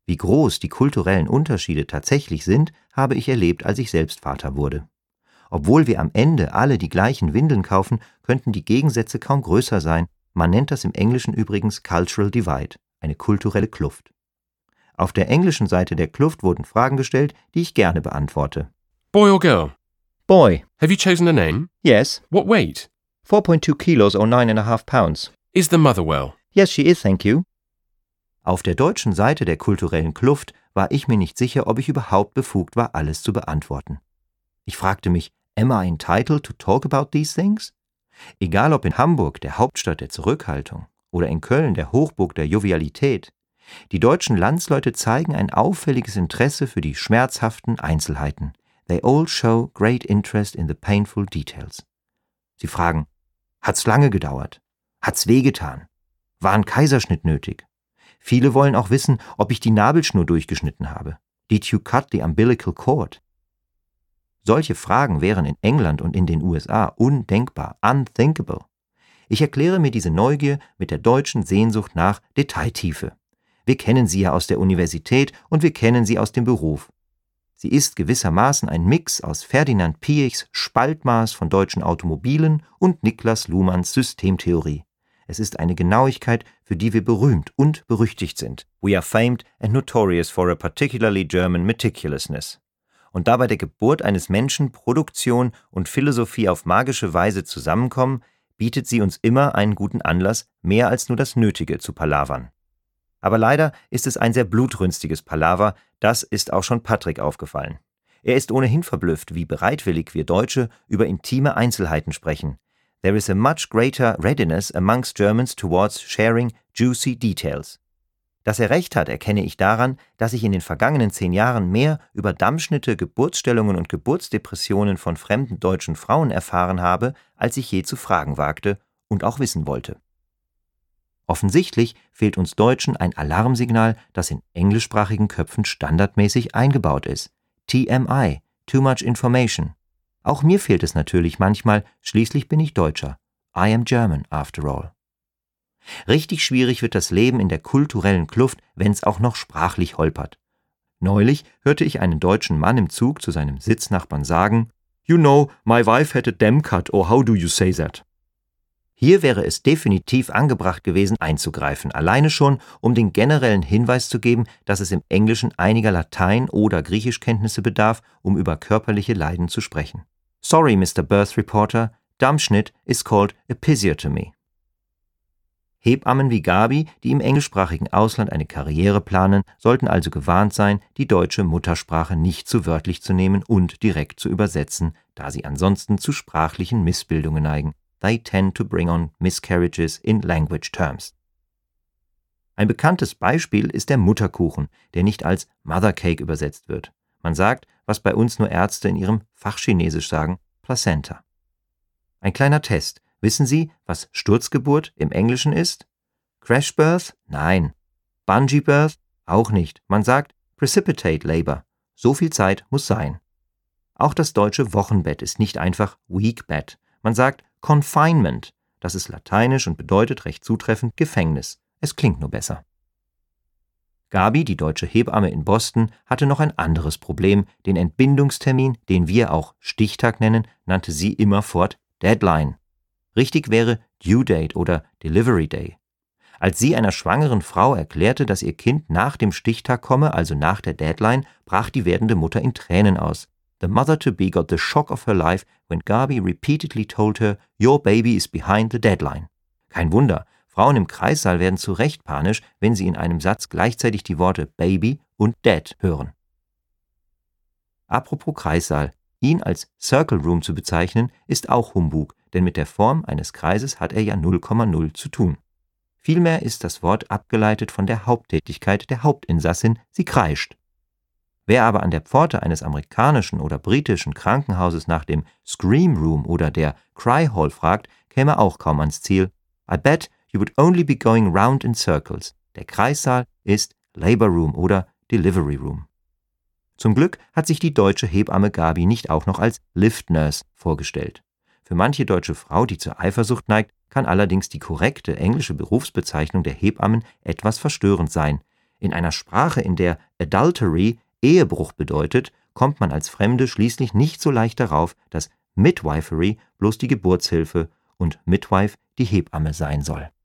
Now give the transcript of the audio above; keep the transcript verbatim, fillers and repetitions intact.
Wie groß die kulturellen Unterschiede tatsächlich sind, habe ich erlebt, als ich selbst Vater wurde. Obwohl wir am Ende alle die gleichen Windeln kaufen, könnten die Gegensätze kaum größer sein. Man nennt das im Englischen übrigens Cultural Divide, eine kulturelle Kluft. Auf der englischen Seite der Kluft wurden Fragen gestellt, die ich gerne beantworte. Boy or girl? Boy. Have you chosen a name? Yes. What weight? four point two kilos or nine and a half pounds. Is the mother well? Yes, she is, thank you. Auf der deutschen Seite der kulturellen Kluft war ich mir nicht sicher, ob ich überhaupt befugt war, alles zu beantworten. Ich fragte mich, am I entitled to talk about these things? Egal ob in Hamburg, der Hauptstadt der Zurückhaltung, oder in Köln, der Hochburg der Jovialität, die deutschen Landsleute zeigen ein auffälliges Interesse für die schmerzhaften Einzelheiten. They all show great interest in the painful details. Sie fragen, hat's lange gedauert? Hat's wehgetan? War ein Kaiserschnitt nötig? Viele wollen auch wissen, ob ich die Nabelschnur durchgeschnitten habe. Did you cut the umbilical cord? Solche Fragen wären in England und in den U S A undenkbar, unthinkable. Ich erkläre mir diese Neugier mit der deutschen Sehnsucht nach Detailtiefe. Wir kennen sie ja aus der Universität und wir kennen sie aus dem Beruf. Sie ist gewissermaßen ein Mix aus Ferdinand Piechs Spaltmaß von deutschen Automobilen und Niklas Luhmanns Systemtheorie. Es ist eine Genauigkeit, für die wir berühmt und berüchtigt sind. We are famed and notorious for a particularly German meticulousness. Und da bei der Geburt eines Menschen Produktion und Philosophie auf magische Weise zusammenkommen, bietet sie uns immer einen guten Anlass, mehr als nur das Nötige zu palavern. Aber leider ist es ein sehr blutrünstiges Palaver, das ist auch schon Patrick aufgefallen. Er ist ohnehin verblüfft, wie bereitwillig wir Deutsche über intime Einzelheiten sprechen. There is a much greater readiness amongst Germans towards sharing juicy details. Dass er recht hat, erkenne ich daran, dass ich in den vergangenen zehn Jahren mehr über Dammschnitte, Geburtsstellungen und Geburtsdepressionen von fremden deutschen Frauen erfahren habe, als ich je zu fragen wagte und auch wissen wollte. Offensichtlich fehlt uns Deutschen ein Alarmsignal, das in englischsprachigen Köpfen standardmäßig eingebaut ist. T M I, too much information. Auch mir fehlt es natürlich manchmal, schließlich bin ich Deutscher. I am German, after all. Richtig schwierig wird das Leben in der kulturellen Kluft, wenn es auch noch sprachlich holpert. Neulich hörte ich einen deutschen Mann im Zug zu seinem Sitznachbarn sagen, You know, my wife had a damn cut, or how do you say that? Hier wäre es definitiv angebracht gewesen, einzugreifen, alleine schon, um den generellen Hinweis zu geben, dass es im Englischen einiger Latein- oder Griechischkenntnisse bedarf, um über körperliche Leiden zu sprechen. Sorry, Mister Birth Reporter, Dammschnitt is called episiotomy. Hebammen wie Gabi, die im englischsprachigen Ausland eine Karriere planen, sollten also gewarnt sein, die deutsche Muttersprache nicht zu wörtlich zu nehmen und direkt zu übersetzen, da sie ansonsten zu sprachlichen Missbildungen neigen. They tend to bring on miscarriages in language terms. Ein bekanntes Beispiel ist der Mutterkuchen, der nicht als Mother Cake übersetzt wird. Man sagt, was bei uns nur Ärzte in ihrem Fachchinesisch sagen, Placenta. Ein kleiner Test. Wissen Sie, was Sturzgeburt im Englischen ist? Crash Birth? Nein. Bungee Birth? Auch nicht. Man sagt Precipitate Labor. So viel Zeit muss sein. Auch das deutsche Wochenbett ist nicht einfach Week Bed. Man sagt Confinement. Das ist lateinisch und bedeutet recht zutreffend Gefängnis. Es klingt nur besser. Gabi, die deutsche Hebamme in Boston, hatte noch ein anderes Problem. Den Entbindungstermin, den wir auch Stichtag nennen, nannte sie immerfort Deadline. Richtig wäre Due Date oder Delivery Day. Als sie einer schwangeren Frau erklärte, dass ihr Kind nach dem Stichtag komme, also nach der Deadline, brach die werdende Mutter in Tränen aus. The mother-to-be got the shock of her life when Gabi repeatedly told her, your baby is behind the deadline. Kein Wunder, Frauen im Kreissaal werden zu Recht panisch, wenn sie in einem Satz gleichzeitig die Worte Baby und Dad hören. Apropos Kreissaal, ihn als Circle Room zu bezeichnen, ist auch Humbug, denn mit der Form eines Kreises hat er ja null Komma null zu tun. Vielmehr ist das Wort abgeleitet von der Haupttätigkeit der Hauptinsassin, sie kreischt. Wer aber an der Pforte eines amerikanischen oder britischen Krankenhauses nach dem Scream Room oder der Cry Hall fragt, käme auch kaum ans Ziel. I bet you would only be going round in circles. Der Kreissaal ist Labor Room oder Delivery Room. Zum Glück hat sich die deutsche Hebamme Gabi nicht auch noch als Lift Nurse vorgestellt. Für manche deutsche Frau, die zur Eifersucht neigt, kann allerdings die korrekte englische Berufsbezeichnung der Hebammen etwas verstörend sein. In einer Sprache, in der Adultery Ehebruch bedeutet, kommt man als Fremde schließlich nicht so leicht darauf, dass Midwifery bloß die Geburtshilfe und Midwife die Hebamme sein soll.